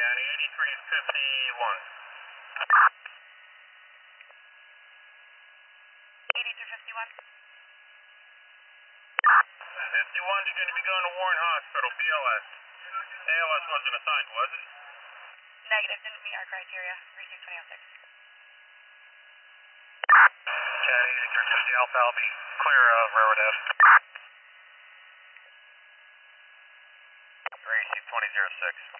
County 8351. 8351. 51, you're going to be going to Warren Hospital, BLS. ALS wasn't assigned, was it? Negative, didn't meet our criteria. Received 2006. County 8350 Alpha, I'll be clear of Railroad Ave. Received 2006.